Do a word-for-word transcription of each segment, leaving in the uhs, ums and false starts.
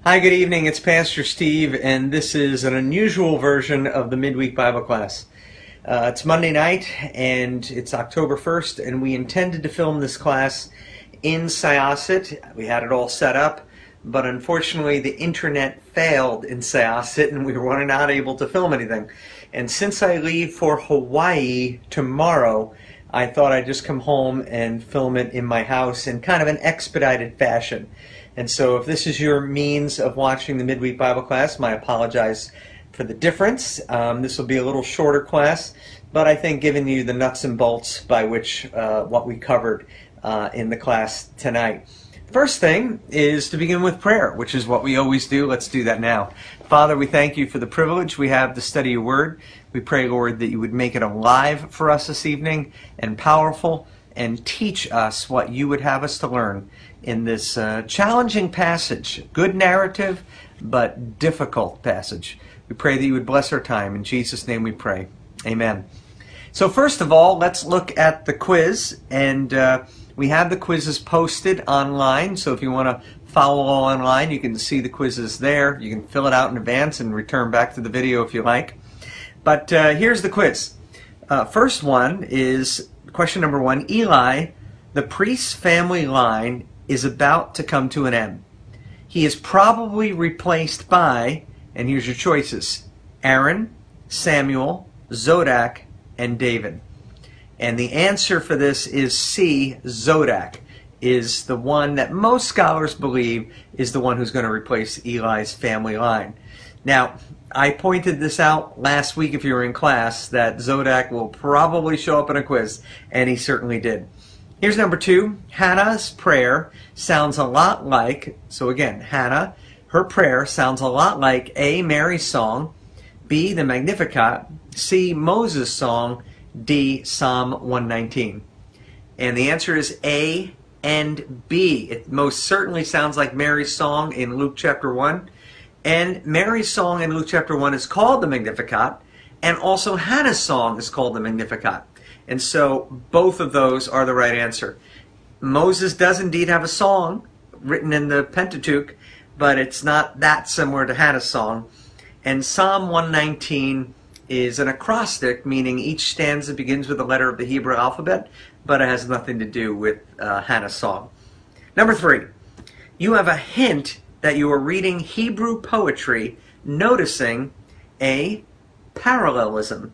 Hi, good evening. It's Pastor Steve, and this is an unusual version of the Midweek Bible Class. Uh, it's Monday night, and it's October first, and we intended to film this class in Syosset. We had it all set up, but unfortunately the internet failed in Syosset, and we were not able to film anything. And since I leave for Hawaii tomorrow, I thought I'd just come home and film it in my house in kind of an expedited fashion. And so if this is your means of watching the Midweek Bible Class, I apologize for the difference. Um, this will be a little shorter class, but I think giving you the nuts and bolts by which uh, what we covered uh, in the class tonight. First thing is to begin with prayer, which is what we always do. Let's do that now. Father, we thank you for the privilege we have to study your word. We pray, Lord, that you would make it alive for us this evening and powerful, and teach us what you would have us to learn in this uh, challenging passage. Good narrative, but difficult passage. We pray that you would bless our time. In Jesus' name we pray. Amen. So first of all, let's look at the quiz. And uh, we have the quizzes posted online. So if you want to follow along online, you can see the quizzes there. You can fill it out in advance and return back to the video if you like. But uh, here's the quiz. Uh, first one is question number one. Eli, the priest's family line, is about to come to an end. He is probably replaced by, and here's your choices, Aaron, Samuel, Zodak, and David. And the answer for this is C, Zodak, is the one that most scholars believe is the one who's going to replace Eli's family line. Now, I pointed this out last week if you were in class, that Zodak will probably show up in a quiz, and he certainly did. Here's number two. Hannah's prayer sounds a lot like, so again, Hannah, her prayer sounds a lot like A, Mary's song, B, the Magnificat, C, Moses' song, D, Psalm one nineteen. And the answer is A and B. It most certainly sounds like Mary's song in Luke chapter one. And Mary's song in Luke chapter one is called the Magnificat, and also Hannah's song is called the Magnificat. And so both of those are the right answer. Moses does indeed have a song written in the Pentateuch, but it's not that similar to Hannah's song. And Psalm one nineteen is an acrostic, meaning each stanza begins with a letter of the Hebrew alphabet, but it has nothing to do with uh, Hannah's song. Number three, you have a hint that you are reading Hebrew poetry, noticing A, parallelism,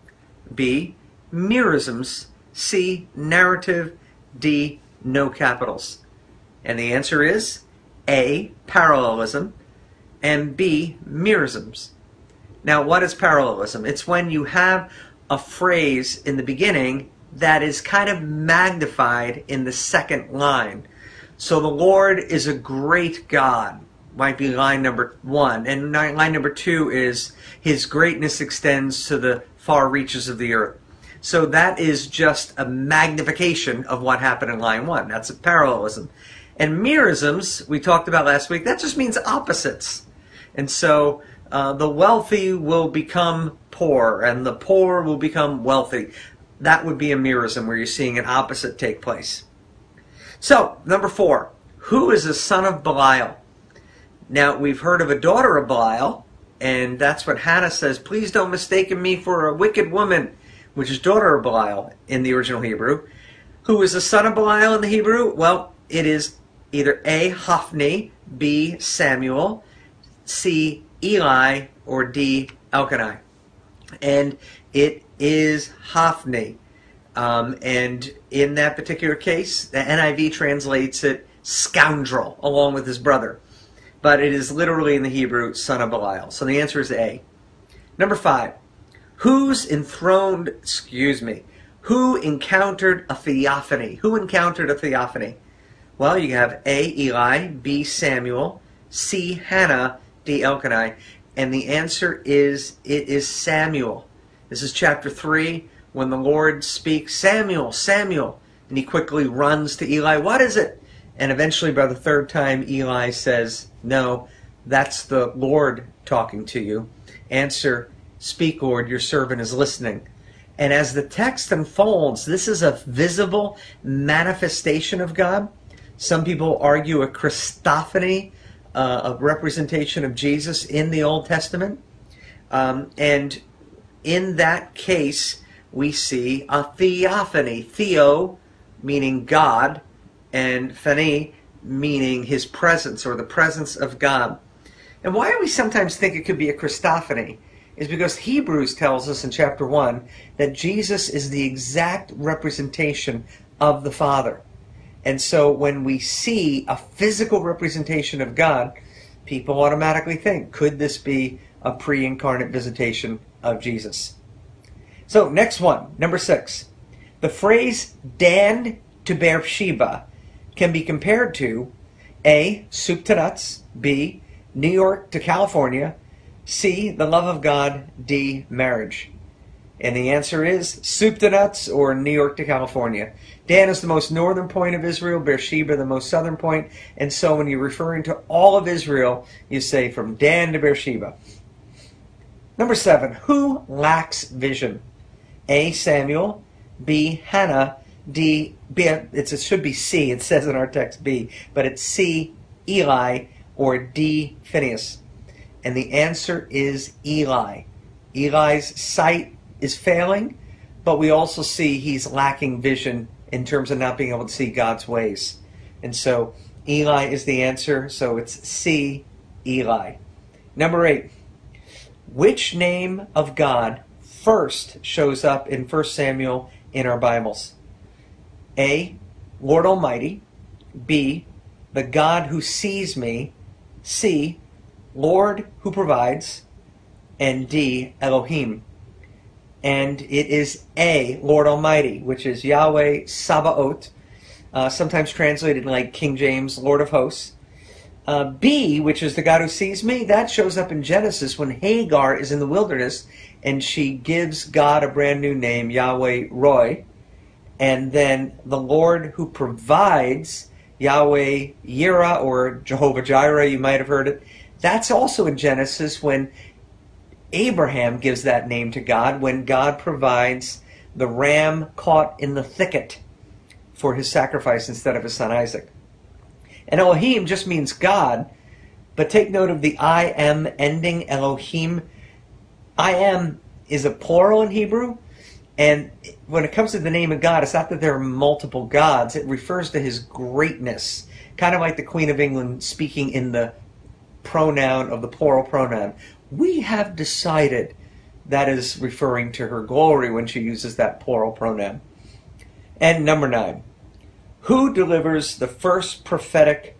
B, merisms, C, narrative, D, no capitals. And the answer is A, parallelism, and B, merisms. Now, what is parallelism? It's when you have a phrase in the beginning that is kind of magnified in the second line. So the Lord is a great God, might be line number one. And line number two is his greatness extends to the far reaches of the earth. So that is just a magnification of what happened in line one. That's a parallelism. And merisms, we talked about last week, that just means opposites. And so uh, the wealthy will become poor, and the poor will become wealthy. That would be a merism, where you're seeing an opposite take place. So, number four, who is the son of Belial? Now, we've heard of a daughter of Belial, and that's what Hannah says, please don't mistake me for a wicked woman, which is daughter of Belial in the original Hebrew. Who is the son of Belial in the Hebrew? Well, it is either A, Hophni, B, Samuel, C, Eli, or D, Elkanah. And it is Hophni. Um, and in that particular case, the N I V translates it scoundrel, along with his brother. But it is literally in the Hebrew, son of Belial. So the answer is A. Number five. Who's enthroned, excuse me, who encountered a theophany? Who encountered a theophany? Well, you have A, Eli, B, Samuel, C, Hannah, D, Elkanah. And the answer is, it is Samuel. This is chapter three, when the Lord speaks, Samuel, Samuel. And he quickly runs to Eli, what is it? And eventually, by the third time, Eli says, no, that's the Lord talking to you. Answer, speak, Lord, your servant is listening. And as the text unfolds, this is a visible manifestation of God. Some people argue a Christophany, uh, a representation of Jesus in the Old Testament. Um, and in that case, we see a theophany. Theo meaning God, and phany meaning his presence or the presence of God. And why we sometimes think it could be a Christophany is because Hebrews tells us in chapter one that Jesus is the exact representation of the Father. And so when we see a physical representation of God, people automatically think, could this be a pre-incarnate visitation of Jesus? So next one, number six. The phrase Dan to Beersheba can be compared to A, soup to nuts, B, New York to California, C, the love of God, D, marriage. And the answer is soup to nuts or New York to California. Dan is the most northern point of Israel, Beersheba the most southern point, and so when you're referring to all of Israel, you say from Dan to Beersheba. Number seven, who lacks vision? A, Samuel, B, Hannah, D, B, it's, it should be C, it says in our text B, but it's C, Eli, or D, Phinehas. And the answer is Eli. Eli's sight is failing, but we also see he's lacking vision in terms of not being able to see God's ways. And so Eli is the answer, so it's C, Eli. Number eight, which name of God first shows up in First Samuel in our Bibles? A, Lord Almighty, B, the God who sees me, C, Lord who provides, and D, Elohim. And it is A, Lord Almighty, which is Yahweh Sabaoth, uh, sometimes translated like King James, Lord of Hosts. Uh, B, which is the God who sees me, that shows up in Genesis when Hagar is in the wilderness and she gives God a brand new name, Yahweh Roy. And then the Lord who provides, Yahweh Yireh, or Jehovah Jireh, you might have heard it. That's also in Genesis when Abraham gives that name to God, when God provides the ram caught in the thicket for his sacrifice instead of his son Isaac. And Elohim just means God, but take note of the I am ending, Elohim. I am is a plural in Hebrew, and when it comes to the name of God, it's not that there are multiple gods. It refers to his greatness, kind of like the Queen of England speaking in the pronoun of the plural pronoun. We have decided that is referring to her glory when she uses that plural pronoun. And number nine, who delivers the first prophetic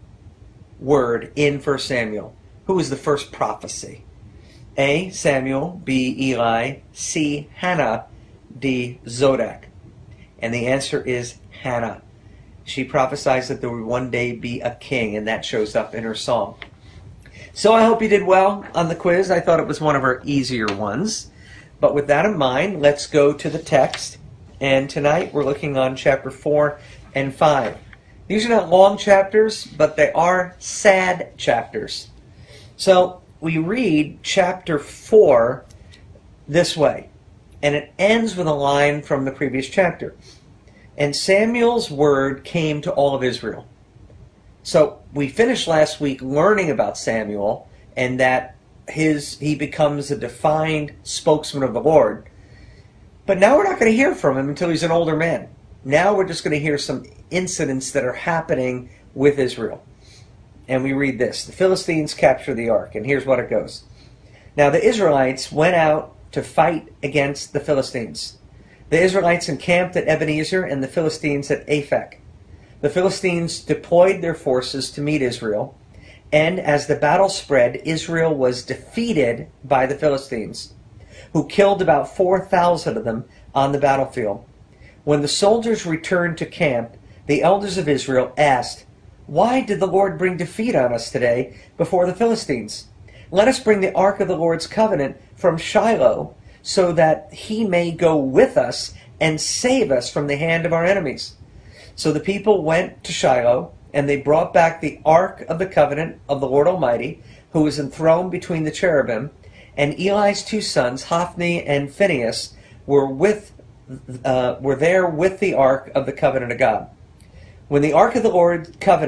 word in First Samuel? Who is the first prophecy? A, Samuel, B, Eli, C, Hannah, D, Zodak. And the answer is Hannah. She prophesies that there would one day be a king, and that shows up in her song. So I hope you did well on the quiz. I thought it was one of our easier ones. But with that in mind, let's go to the text. And tonight we're looking on chapter four and five. These are not long chapters, but they are sad chapters. So we read chapter four this way, and it ends with a line from the previous chapter. And Samuel's word came to all of Israel. So we finished last week learning about Samuel and that his he becomes a defined spokesman of the Lord. But now we're not going to hear from him until he's an older man. Now we're just going to hear some incidents that are happening with Israel. And we read this. The Philistines capture the ark, and here's what it goes. Now the Israelites went out to fight against the Philistines. The Israelites encamped at Ebenezer and the Philistines at Aphek. The Philistines deployed their forces to meet Israel, and as the battle spread, Israel was defeated by the Philistines, who killed about four thousand of them on the battlefield. When the soldiers returned to camp, the elders of Israel asked, "Why did the Lord bring defeat on us today before the Philistines? Let us bring the ark of the Lord's covenant from Shiloh, so that he may go with us and save us from the hand of our enemies." So the people went to Shiloh, and they brought back the ark of the covenant of the Lord Almighty, who was enthroned between the cherubim, and Eli's two sons, Hophni and Phinehas, were with uh, were there with the ark of the covenant of God. When the ark of the Lord's covenant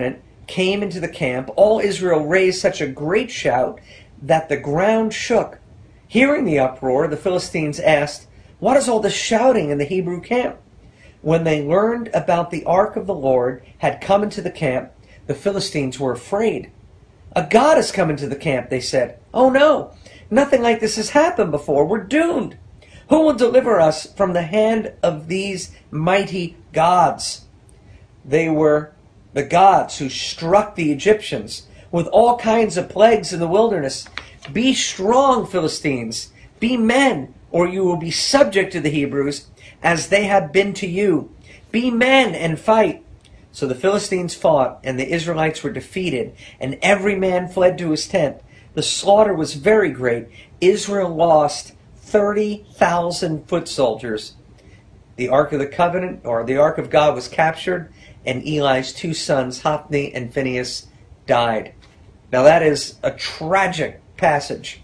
came into the camp, all Israel raised such a great shout that the ground shook. Hearing the uproar, the Philistines asked, "What is all this shouting in the Hebrew camp?" When they learned about the ark of the Lord had come into the camp, the Philistines were afraid. "A god has come into the camp," they said. "Oh no, nothing like this has happened before. We're doomed. Who will deliver us from the hand of these mighty gods?" They were the gods who struck the Egyptians with all kinds of plagues in the wilderness. "Be strong, Philistines. Be men, or you will be subject to the Hebrews, as they have been to you. Be men and fight." So the Philistines fought, and the Israelites were defeated, and every man fled to his tent. The slaughter was very great. Israel lost thirty thousand foot soldiers. The Ark of the Covenant, or the Ark of God, was captured, and Eli's two sons, Hophni and Phinehas, died. Now that is a tragic passage.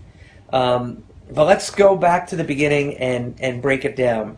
Um, but let's go back to the beginning and, and break it down.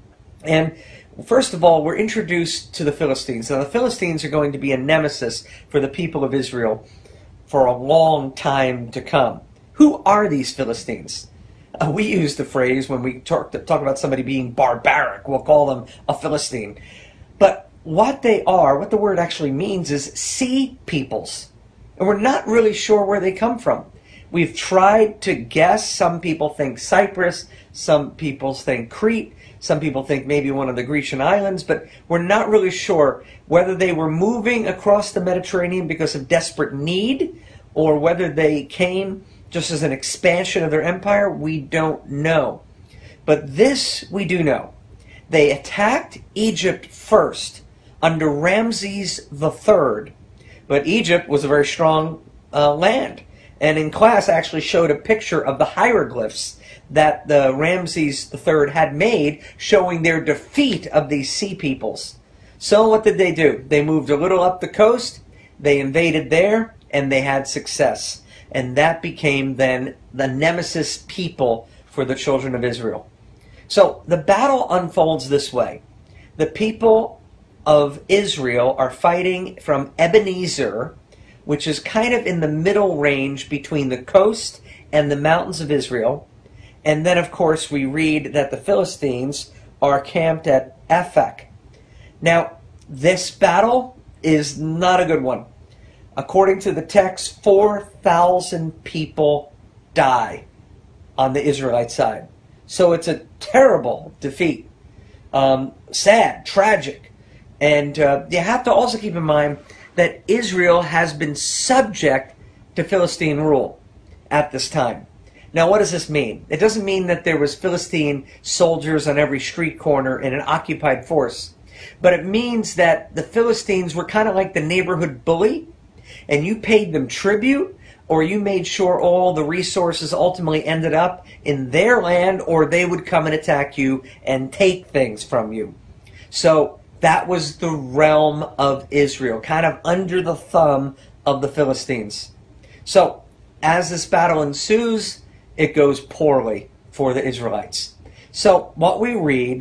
And first of all, we're introduced to the Philistines. Now the Philistines are going to be a nemesis for the people of Israel for a long time to come. Who are these Philistines? Uh, we use the phrase when we talk, talk about somebody being barbaric. We'll call them a Philistine. But what they are, what the word actually means, is sea peoples. And we're not really sure where they come from. We've tried to guess. Some people think Cyprus. Some people think Crete. Some people think maybe one of the Grecian islands. But we're not really sure whether they were moving across the Mediterranean because of desperate need, or whether they came just as an expansion of their empire. We don't know. But this we do know. They attacked Egypt first under Ramses the Third. But Egypt was a very strong uh, land. And in class I actually showed a picture of the hieroglyphs that the Ramses the Third had made showing their defeat of these sea peoples. So what did they do? They moved a little up the coast, they invaded there, and they had success. And that became then the nemesis people for the children of Israel. So the battle unfolds this way. The people of Israel are fighting from Ebenezer, which is kind of in the middle range between the coast and the mountains of Israel. And then, of course, we read that the Philistines are camped at Aphek. Now, this battle is not a good one. According to the text, four thousand people die on the Israelite side. So it's a terrible defeat. Um, sad, tragic. And uh, you have to also keep in mind that Israel has been subject to Philistine rule at this time. Now, what does this mean? It doesn't mean that there was Philistine soldiers on every street corner in an occupied force. But it means that the Philistines were kind of like the neighborhood bully, and you paid them tribute, or you made sure all the resources ultimately ended up in their land, or they would come and attack you and take things from you. So that was the realm of Israel, kind of under the thumb of the Philistines. So as this battle ensues, it goes poorly for the Israelites. So what we read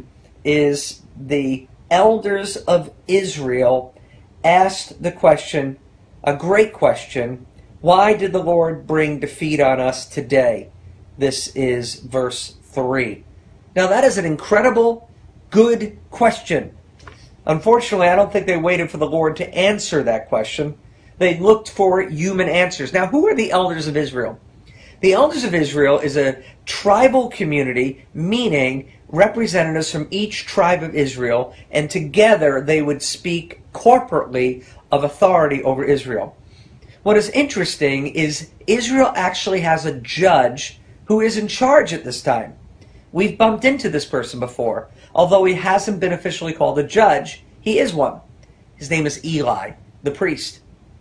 is the elders of Israel asked the question, a great question, why did the Lord bring defeat on us today? This is verse three. Now that is an incredible, good question. Unfortunately, I don't think they waited for the Lord to answer that question. They looked for human answers. Now, who are the elders of Israel? The elders of Israel is a tribal community, meaning representatives from each tribe of Israel, and together they would speak corporately of authority over Israel. What is interesting is Israel actually has a judge who is in charge at this time. We've bumped into this person before. Although he hasn't been officially called a judge, he is one. His name is Eli, the priest.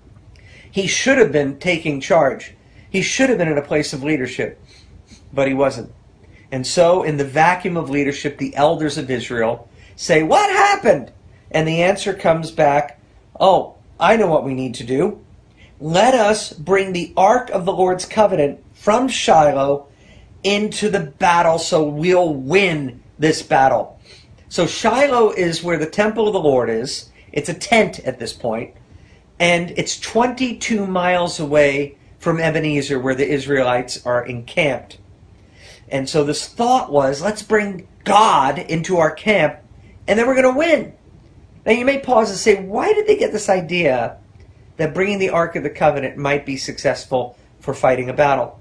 He should have been taking charge. He should have been in a place of leadership, but he wasn't. And so, in the vacuum of leadership, the elders of Israel say, "What happened?" And the answer comes back, "Oh, I know what we need to do. Let us bring the Ark of the Lord's Covenant from Shiloh into the battle so we'll win this battle." So Shiloh is where the temple of the Lord is. It's a tent at this point. And it's twenty-two miles away from Ebenezer, where the Israelites are encamped. And so this thought was, let's bring God into our camp, and then we're going to win. Now you may pause and say, why did they get this idea that bringing the Ark of the Covenant might be successful for fighting a battle?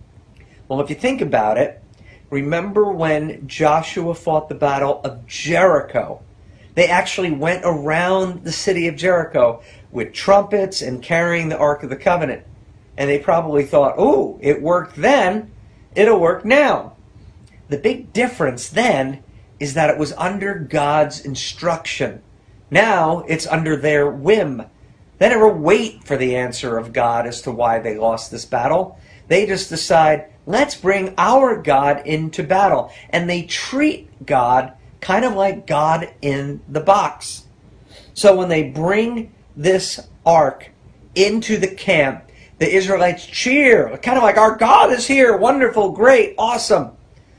Well, if you think about it, remember when Joshua fought the Battle of Jericho? They actually went around the city of Jericho with trumpets and carrying the Ark of the Covenant. And they probably thought, oh, it worked then, it'll work now. The big difference then is that it was under God's instruction. Now it's under their whim. They never wait for the answer of God as to why they lost this battle. They just decide, let's bring our God into battle. And they treat God kind of like God in the box. So when they bring this ark into the camp, the Israelites cheer, kind of like, our God is here, wonderful, great, awesome.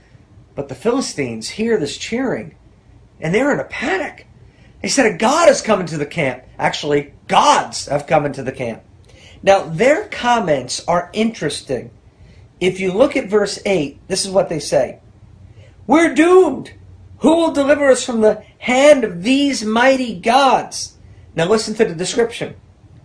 But the Philistines hear this cheering, and they're in a panic. They said, a God has come into the camp. Actually, gods have come into the camp. Now, their comments are interesting. If you look at verse eight, this is what they say. We're doomed. Who will deliver us from the hand of these mighty gods? Now listen to the description.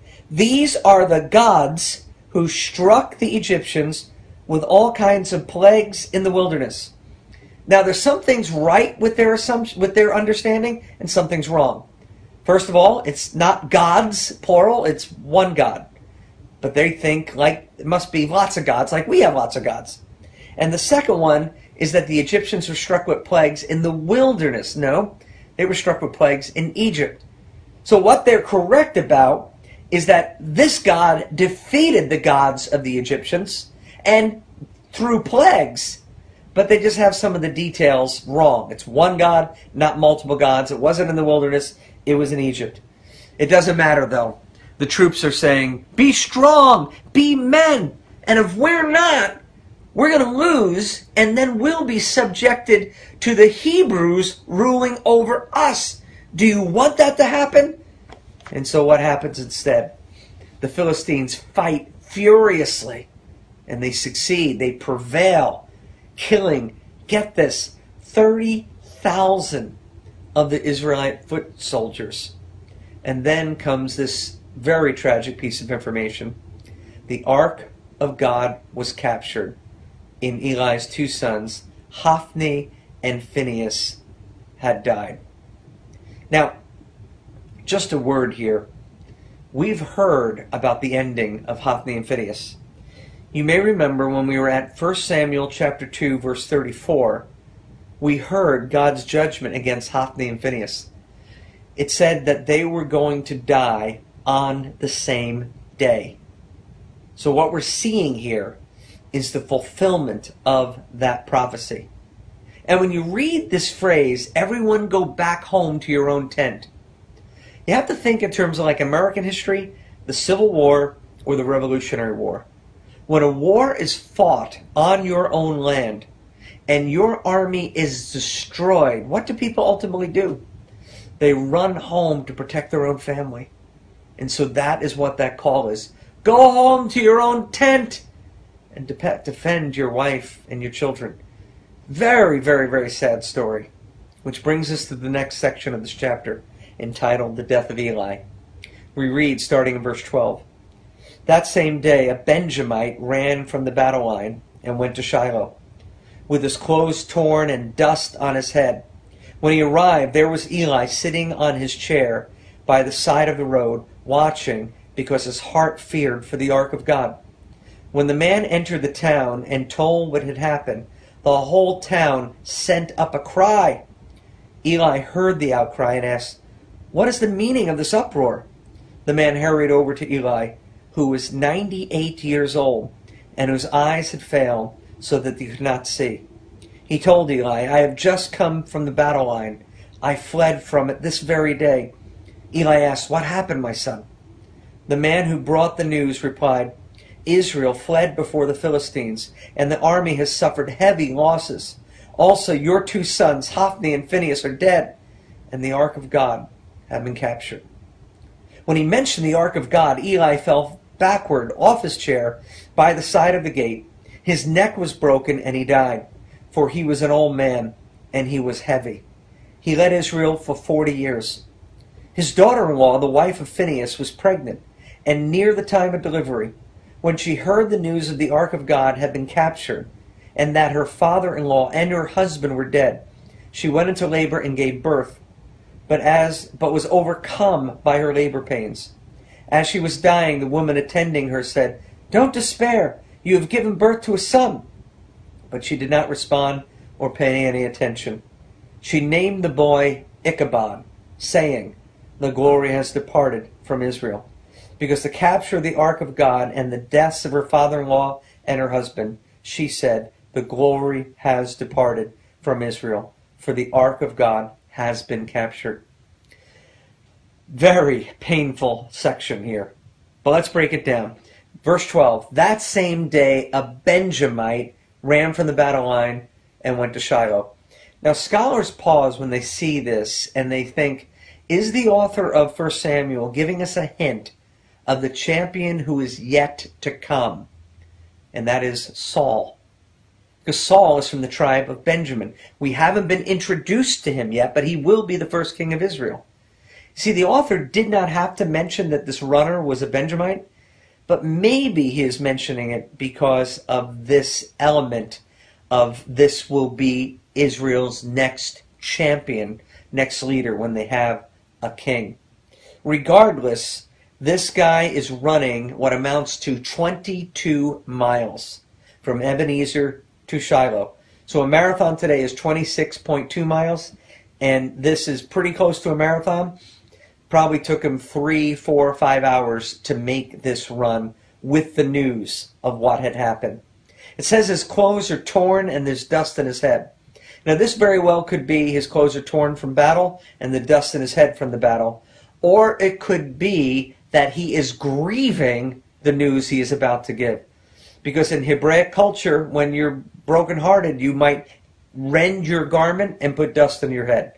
These are the gods who struck the Egyptians with all kinds of plagues in the wilderness. Now there's some things right with their assumption, with their understanding, and some things wrong. First of all, it's not gods, plural, it's one God. But they think like it must be lots of gods, like we have lots of gods. And the second one is that the Egyptians were struck with plagues in the wilderness. No, they were struck with plagues in Egypt. So what they're correct about is that this God defeated the gods of the Egyptians and through plagues, but they just have some of the details wrong. It's one God, not multiple gods. It wasn't in the wilderness, it was in Egypt. It doesn't matter though. The troops are saying, be strong, be men, and if we're not, we're going to lose, and then we'll be subjected to the Hebrews ruling over us. Do you want that to happen? And so what happens instead? The Philistines fight furiously, and they succeed. They prevail, killing, get this, thirty thousand of the Israelite foot soldiers. And then comes this very tragic piece of information. The Ark of God was captured in Eli's two sons, Hophni and Phinehas, had died. Now, just a word here. We've heard about the ending of Hophni and Phinehas. You may remember when we were at First Samuel chapter two, verse thirty-four, we heard God's judgment against Hophni and Phinehas. It said that they were going to die on the same day. So what we're seeing here is the fulfillment of that prophecy. And when you read this phrase, everyone go back home to your own tent, you have to think in terms of like American history, the Civil War, or the Revolutionary War. When a war is fought on your own land and your army is destroyed, what do people ultimately do? They run home to protect their own family. And so that is what that call is. Go home to your own tent and defend your wife and your children. Very, very, very sad story. Which brings us to the next section of this chapter, entitled The Death of Eli. We read, starting in verse twelve. That same day, a Benjamite ran from the battle line and went to Shiloh, with his clothes torn and dust on his head. When he arrived, there was Eli sitting on his chair by the side of the road, watching because his heart feared for the ark of God. When the man entered the town and told what had happened, the whole town sent up a cry. Eli heard the outcry and asked, "What is the meaning of this uproar?" The man hurried over to Eli, who was ninety-eight years old, and whose eyes had failed so that he could not see. He told Eli, "I have just come from the battle line. I fled from it this very day." Eli asked, "What happened, my son?" The man who brought the news replied, "Israel fled before the Philistines, and the army has suffered heavy losses. Also, your two sons, Hophni and Phinehas, are dead, and the ark of God have been captured." When he mentioned the ark of God, Eli fell backward off his chair by the side of the gate. His neck was broken, and he died, for he was an old man, and he was heavy. He led Israel for forty years. His daughter-in-law, the wife of Phinehas, was pregnant, and near the time of delivery. When she heard the news of the ark of God had been captured, and that her father-in-law and her husband were dead, she went into labor and gave birth, but as but was overcome by her labor pains. As she was dying, the woman attending her said, "Don't despair, you have given birth to a son." But she did not respond or pay any attention. She named the boy Ichabod, saying, "The glory has departed from Israel," because the capture of the ark of God and the deaths of her father-in-law and her husband, she said, "The glory has departed from Israel, for the ark of God has been captured." Very painful section here. But let's break it down. Verse twelve, that same day a Benjamite ran from the battle line and went to Shiloh. Now scholars pause when they see this and they think, is the author of First Samuel giving us a hint of the champion who is yet to come? And that is Saul. Because Saul is from the tribe of Benjamin. We haven't been introduced to him yet, but he will be the first king of Israel. See, the author did not have to mention that this runner was a Benjamite, but maybe he is mentioning it because of this element of this will be Israel's next champion, next leader when they have a king. Regardless, this guy is running what amounts to twenty-two miles from Ebenezer to Shiloh. So a marathon today is twenty-six point two miles, and this is pretty close to a marathon. Probably took him three, four, five hours to make this run with the news of what had happened. It says his clothes are torn and there's dust in his head. Now this very well could be his clothes are torn from battle and the dust in his head from the battle. Or it could be that he is grieving the news he is about to give. Because in Hebraic culture, when you're brokenhearted, you might rend your garment and put dust in your head.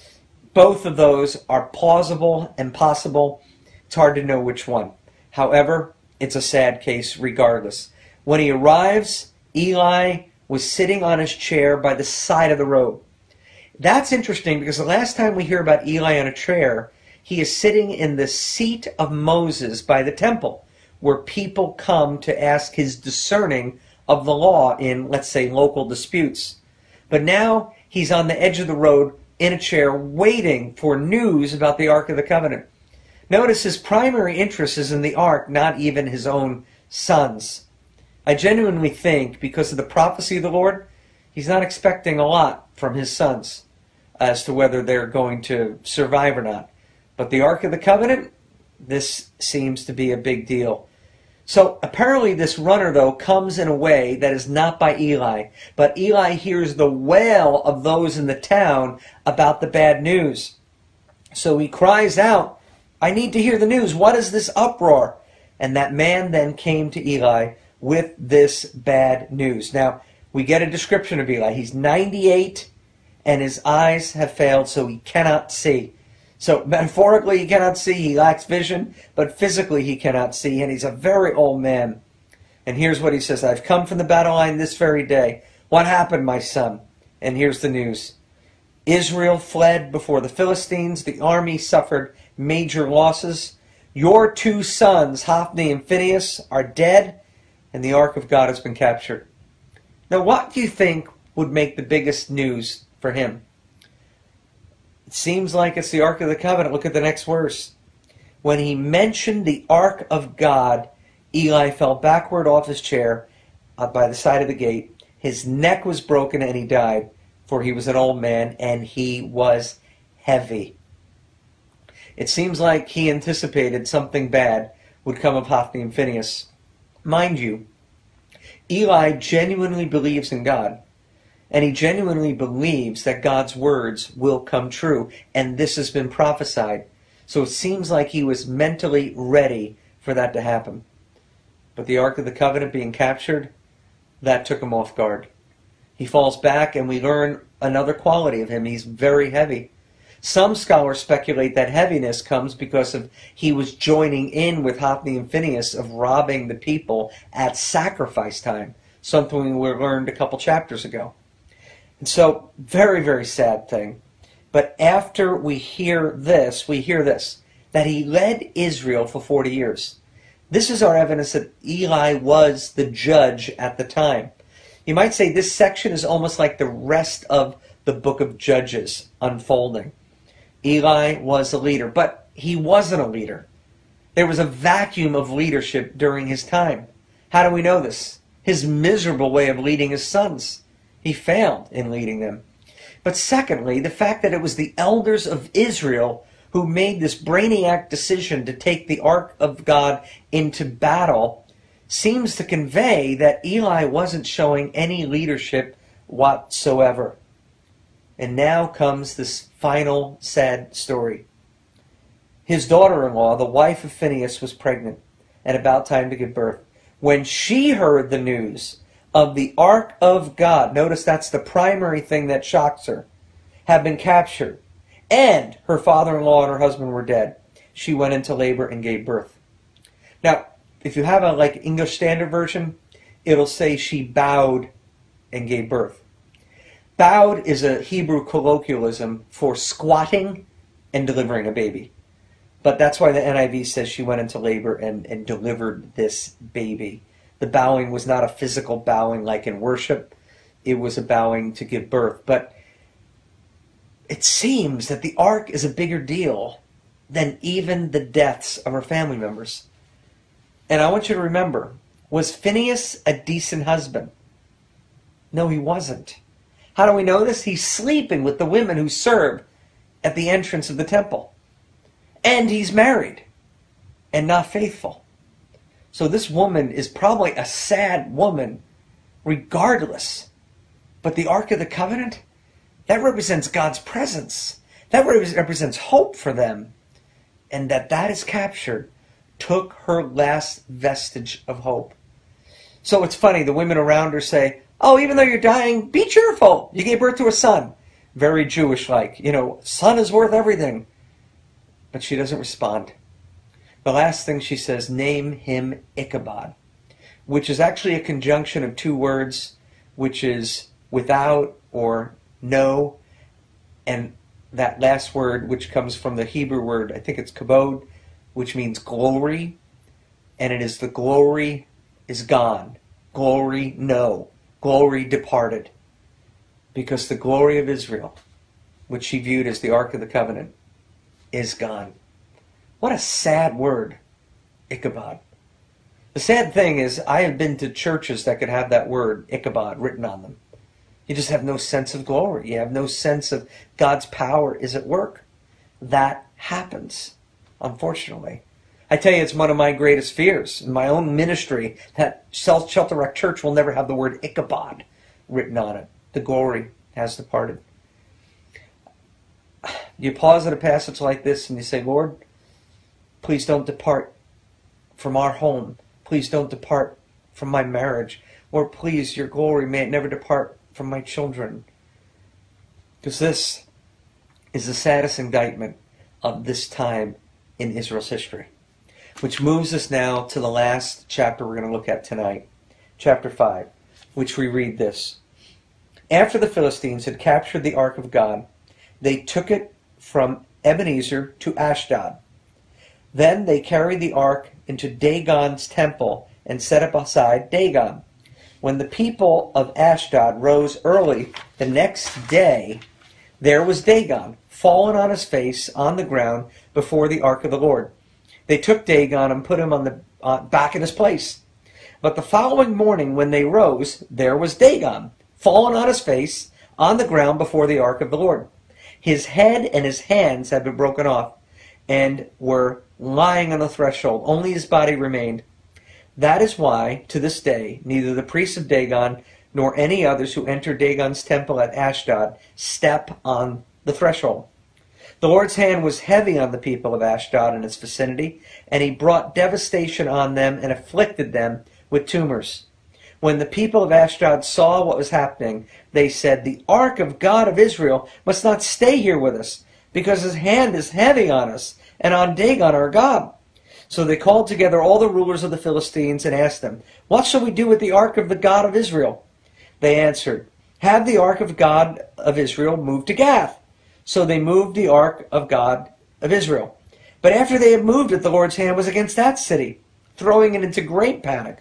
Both of those are plausible and possible. It's hard to know which one. However, it's a sad case regardless. When he arrives, Eli was sitting on his chair by the side of the road. That's interesting because the last time we hear about Eli on a chair, he is sitting in the seat of Moses by the temple, where people come to ask his discerning of the law in, let's say, local disputes. But now he's on the edge of the road in a chair waiting for news about the Ark of the Covenant. Notice his primary interest is in the Ark, not even his own sons. I genuinely think, because of the prophecy of the Lord, he's not expecting a lot from his sons as to whether they're going to survive or not. But the Ark of the Covenant, this seems to be a big deal. So apparently this runner, though, comes in a way that is not by Eli. But Eli hears the wail of those in the town about the bad news. So he cries out, "I need to hear the news. What is this uproar?" And that man then came to Eli with this bad news. Now, we get a description of Eli. He's ninety-eight, and his eyes have failed, so he cannot see. So metaphorically he cannot see, he lacks vision, but physically he cannot see, and he's a very old man. And here's what he says, "I've come from the battle line this very day. What happened, my son?" And here's the news. Israel fled before the Philistines. The army suffered major losses. Your two sons, Hophni and Phinehas, are dead, and the Ark of God has been captured. Now what do you think would make the biggest news for him? It seems like it's the Ark of the Covenant. Look at the next verse. When he mentioned the Ark of God, Eli fell backward off his chair uh, by the side of the gate. His neck was broken and he died, for he was an old man and he was heavy. It seems like he anticipated something bad would come of Hophni and Phinehas. Mind you, Eli genuinely believes in God. And he genuinely believes that God's words will come true. And this has been prophesied. So it seems like he was mentally ready for that to happen. But the Ark of the Covenant being captured, that took him off guard. He falls back and we learn another quality of him. He's very heavy. Some scholars speculate that heaviness comes because of he was joining in with Hophni and Phinehas of robbing the people at sacrifice time, something we learned a couple chapters ago. And so, very, very sad thing. But after we hear this, we hear this, that he led Israel for forty years. This is our evidence that Eli was the judge at the time. You might say this section is almost like the rest of the book of Judges unfolding. Eli was a leader, but he wasn't a leader. There was a vacuum of leadership during his time. How do we know this? His miserable way of leading his sons. He failed in leading them. But secondly, the fact that it was the elders of Israel who made this brainiac decision to take the Ark of God into battle seems to convey that Eli wasn't showing any leadership whatsoever. And now comes this final sad story. His daughter-in-law, the wife of Phinehas, was pregnant and about time to give birth. When she heard the news of the Ark of God, notice that's the primary thing that shocks her, had been captured, and her father-in-law and her husband were dead, she went into labor and gave birth. Now, if you have a like English Standard Version, it'll say she bowed and gave birth. Bowed is a Hebrew colloquialism for squatting and delivering a baby. But that's why the N I V says she went into labor and, and delivered this baby. The bowing was not a physical bowing like in worship. It was a bowing to give birth. But it seems that the ark is a bigger deal than even the deaths of her family members. And I want you to remember, was Phinehas a decent husband? No, he wasn't. How do we know this? He's sleeping with the women who serve at the entrance of the temple. And he's married and not faithful. So this woman is probably a sad woman regardless. But the Ark of the Covenant, that represents God's presence. That represents hope for them. And that that is captured took her last vestige of hope. So it's funny, the women around her say, oh, even though you're dying, be cheerful. You gave birth to a son. Very Jewish-like. You know, son is worth everything. But she doesn't respond. The last thing she says, name him Ichabod, which is actually a conjunction of two words, which is without or no, and that last word, which comes from the Hebrew word, I think it's kabod, which means glory, and it is the glory is gone. Glory, no. Glory departed, because the glory of Israel, which she viewed as the Ark of the Covenant, is gone. What a sad word, Ichabod. The sad thing is, I have been to churches that could have that word, Ichabod, written on them. You just have no sense of glory. You have no sense of God's power is at work. That happens, unfortunately. I tell you, it's one of my greatest fears in my own ministry that Shelter Rock Church will never have the word Ichabod written on it. The glory has departed. You pause at a passage like this and you say, Lord, please don't depart from our home. Please don't depart from my marriage. Or please, your glory may it never depart from my children. Because this is the saddest indictment of this time in Israel's history. Which moves us now to the last chapter we're going to look at tonight. Chapter five, which we read this. After the Philistines had captured the Ark of God, they took it from Ebenezer to Ashdod. Then they carried the ark into Dagon's temple and set it beside Dagon. When the people of Ashdod rose early the next day, there was Dagon, fallen on his face on the ground before the ark of the Lord. They took Dagon and put him on the uh, back in his place. But the following morning when they rose, there was Dagon, fallen on his face on the ground before the ark of the Lord. His head and his hands had been broken off and were lying on the threshold. Only his body remained. That is why, to this day, neither the priests of Dagon nor any others who enter Dagon's temple at Ashdod step on the threshold. The Lord's hand was heavy on the people of Ashdod and its vicinity, and he brought devastation on them and afflicted them with tumors. When the people of Ashdod saw what was happening, they said, "The ark of God of Israel must not stay here with us, because his hand is heavy on us and on Dagon our God." So they called together all the rulers of the Philistines and asked them, "What shall we do with the ark of the God of Israel?" They answered, "Have the ark of God of Israel moved to Gath." So they moved the ark of God of Israel. But after they had moved it, the Lord's hand was against that city, throwing it into great panic.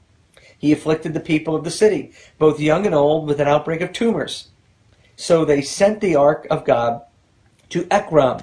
He afflicted the people of the city, both young and old, with an outbreak of tumors. So they sent the ark of God to Ekron.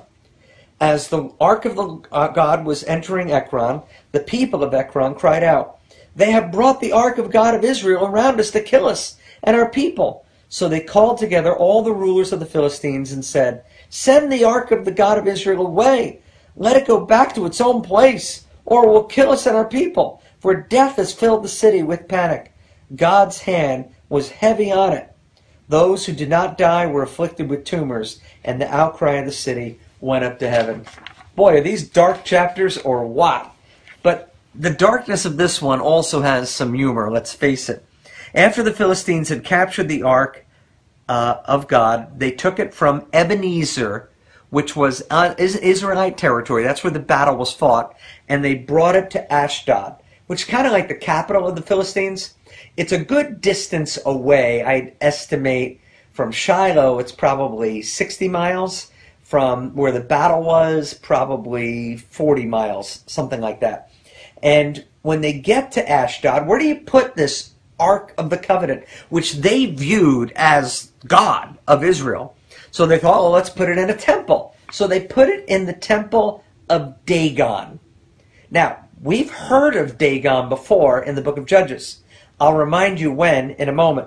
As the ark of the uh, God was entering Ekron, the people of Ekron cried out, "They have brought the ark of God of Israel around us to kill us and our people." So they called together all the rulers of the Philistines and said, "Send the ark of the God of Israel away. Let it go back to its own place, or it will kill us and our people. For death has filled the city with panic." God's hand was heavy on it. Those who did not die were afflicted with tumors, and the outcry of the city went up to heaven. Boy, are these dark chapters or what? But the darkness of this one also has some humor, let's face it. After the Philistines had captured the ark uh, of God, they took it from Ebenezer, which was uh, Israelite territory. That's where the battle was fought. And they brought it to Ashdod, which is kind of like the capital of the Philistines. It's a good distance away. I'd estimate from Shiloh, it's probably sixty miles. From where the battle was, probably forty miles, something like that. And when they get to Ashdod, where do you put this Ark of the Covenant, which they viewed as God of Israel? So they thought, well, let's put it in a temple. So they put it in the temple of Dagon. Now, we've heard of Dagon before in the book of Judges. I'll remind you when in a moment.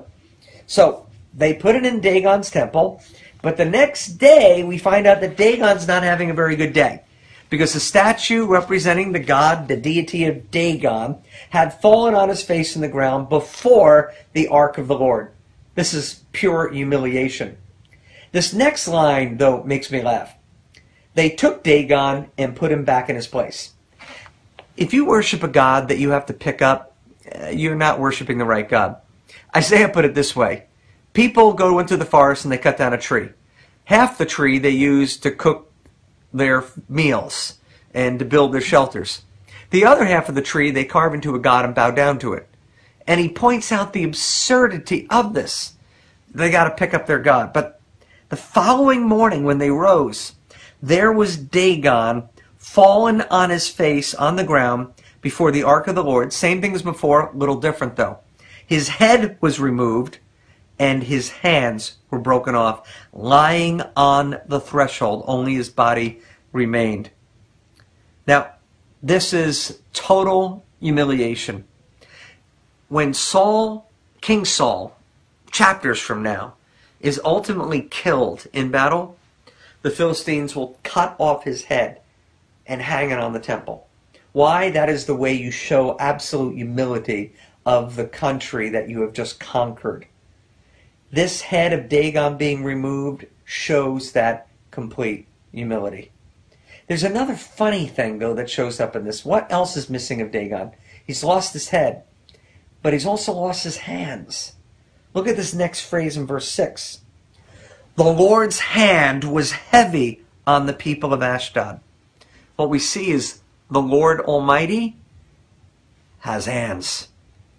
So they put it in Dagon's temple. But the next day, we find out that Dagon's not having a very good day, because the statue representing the god, the deity of Dagon, had fallen on his face in the ground before the ark of the Lord. This is pure humiliation. This next line, though, makes me laugh. They took Dagon and put him back in his place. If you worship a god that you have to pick up, you're not worshiping the right God. Isaiah put it this way. People go into the forest and they cut down a tree. Half the tree they use to cook their meals and to build their shelters. The other half of the tree they carve into a god and bow down to it. And he points out the absurdity of this. They got to pick up their god. But the following morning when they rose, there was Dagon fallen on his face on the ground before the ark of the Lord. Same thing as before, a little different though. His head was removed, and his hands were broken off, lying on the threshold. Only his body remained. Now, this is total humiliation. When Saul, King Saul, chapters from now, is ultimately killed in battle, the Philistines will cut off his head and hang it on the temple. Why? That is the way you show absolute humility of the country that you have just conquered. This head of Dagon being removed shows that complete humility. There's another funny thing, though, that shows up in this. What else is missing of Dagon? He's lost his head, but he's also lost his hands. Look at this next phrase in verse six. The Lord's hand was heavy on the people of Ashdod. What we see is the Lord Almighty has hands.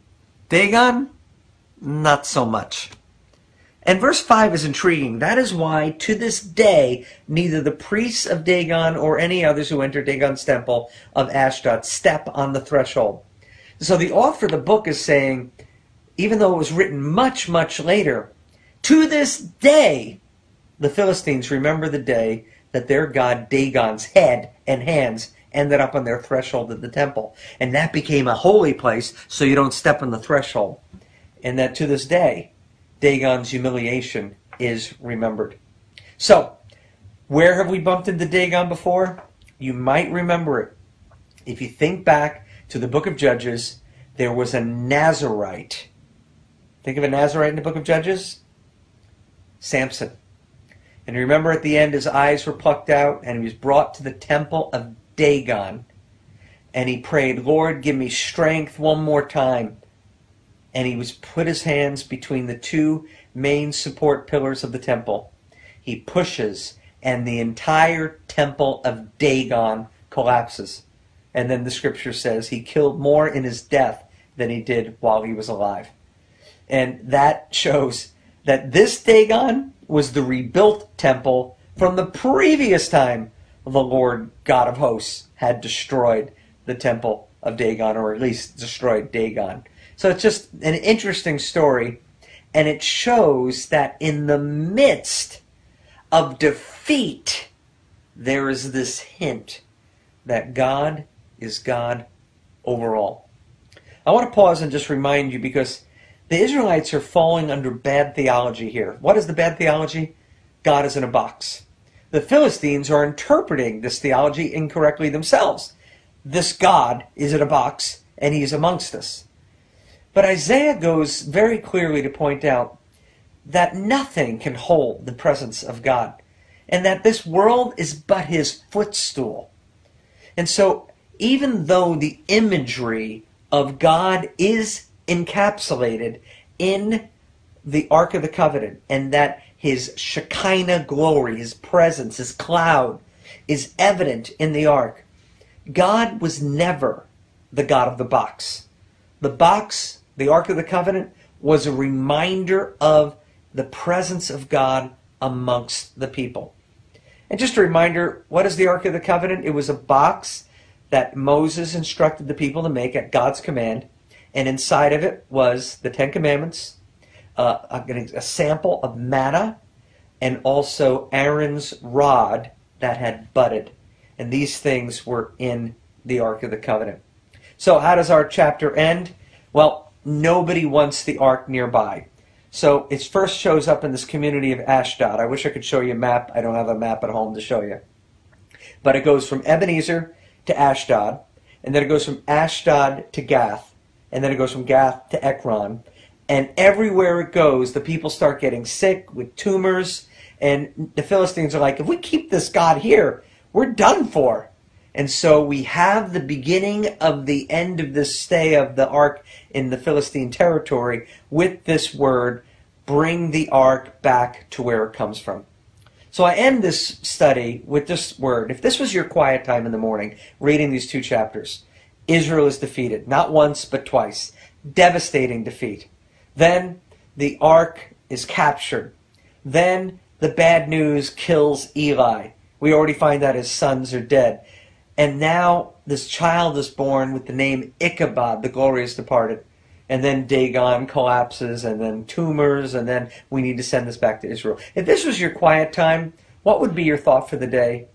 Dagon, not so much. And verse five is intriguing. That is why, to this day, neither the priests of Dagon or any others who enter Dagon's temple of Ashdod step on the threshold. So the author of the book is saying, even though it was written much, much later, to this day, the Philistines remember the day that their god Dagon's head and hands ended up on their threshold of the temple. And that became a holy place, so you don't step on the threshold. And that to this day, Dagon's humiliation is remembered. So, where have we bumped into Dagon before? You might remember it. If you think back to the book of Judges, there was a Nazarite. Think of a Nazarite in the book of Judges? Samson. And remember at the end his eyes were plucked out and he was brought to the temple of Dagon. And he prayed, Lord, give me strength one more time. And he was put his hands between the two main support pillars of the temple. He pushes and the entire temple of Dagon collapses. And then the scripture says he killed more in his death than he did while he was alive. And that shows that this Dagon was the rebuilt temple from the previous time the Lord God of hosts had destroyed the temple of Dagon, or at least destroyed Dagon. So it's just an interesting story, and it shows that in the midst of defeat, there is this hint that God is God over all. I want to pause and just remind you, because the Israelites are falling under bad theology here. What is the bad theology? God is in a box. The Philistines are interpreting this theology incorrectly themselves. This God is in a box, and he is amongst us. But Isaiah goes very clearly to point out that nothing can hold the presence of God, and that this world is but his footstool. And so, even though the imagery of God is encapsulated in the Ark of the Covenant, and that his Shekinah glory, his presence, his cloud is evident in the Ark, God was never the God of the box. The box, the Ark of the Covenant, was a reminder of the presence of God amongst the people. And just a reminder, what is the Ark of the Covenant? It was a box that Moses instructed the people to make at God's command, and inside of it was the Ten Commandments, uh, a, a sample of manna, and also Aaron's rod that had budded. And these things were in the Ark of the Covenant. So how does our chapter end? Well, nobody wants the Ark nearby. So it first shows up in this community of Ashdod. I wish I could show you a map. I don't have a map at home to show you. But it goes from Ebenezer to Ashdod, and then it goes from Ashdod to Gath, and then it goes from Gath to Ekron. And everywhere it goes, the people start getting sick with tumors, and the Philistines are like, if we keep this God here, we're done for. And so we have the beginning of the end of this stay of the ark in the Philistine territory with this word, bring the ark back to where it comes from. So I end this study with this word. If this was your quiet time in the morning, reading these two chapters, Israel is defeated, not once but twice. Devastating defeat. Then the ark is captured. Then the bad news kills Eli. We already find that his sons are dead. And now this child is born with the name Ichabod, the glorious departed. And then Dagon collapses, and then tumors, and then we need to send this back to Israel. If this was your quiet time, what would be your thought for the day?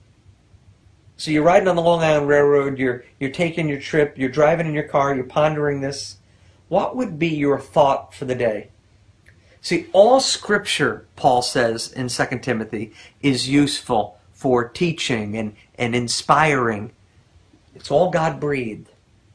So you're riding on the Long Island Railroad, you're, you're taking your trip, you're driving in your car, you're pondering this. What would be your thought for the day? See, all Scripture, Paul says in Second Timothy, is useful for teaching and, and inspiring. It's all God-breathed.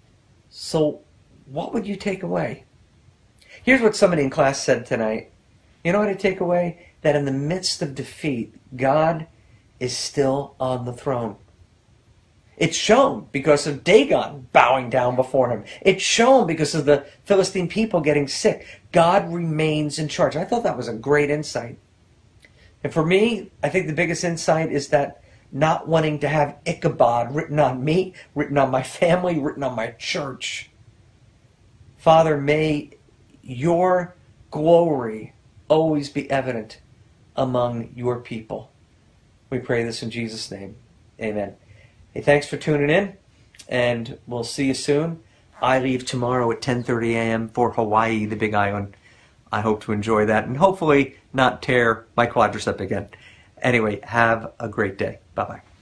So what would you take away? Here's what somebody in class said tonight. You know what I take away? That in the midst of defeat, God is still on the throne. It's shown because of Dagon bowing down before him. It's shown because of the Philistine people getting sick. God remains in charge. I thought that was a great insight. And for me, I think the biggest insight is that not wanting to have Ichabod written on me, written on my family, written on my church. Father, may your glory always be evident among your people. We pray this in Jesus' name. Amen. Hey, thanks for tuning in, and we'll see you soon. I leave tomorrow at ten thirty a.m. for Hawaii, the Big Island. I hope to enjoy that and hopefully not tear my quadricep again. Anyway, have a great day. Bye-bye.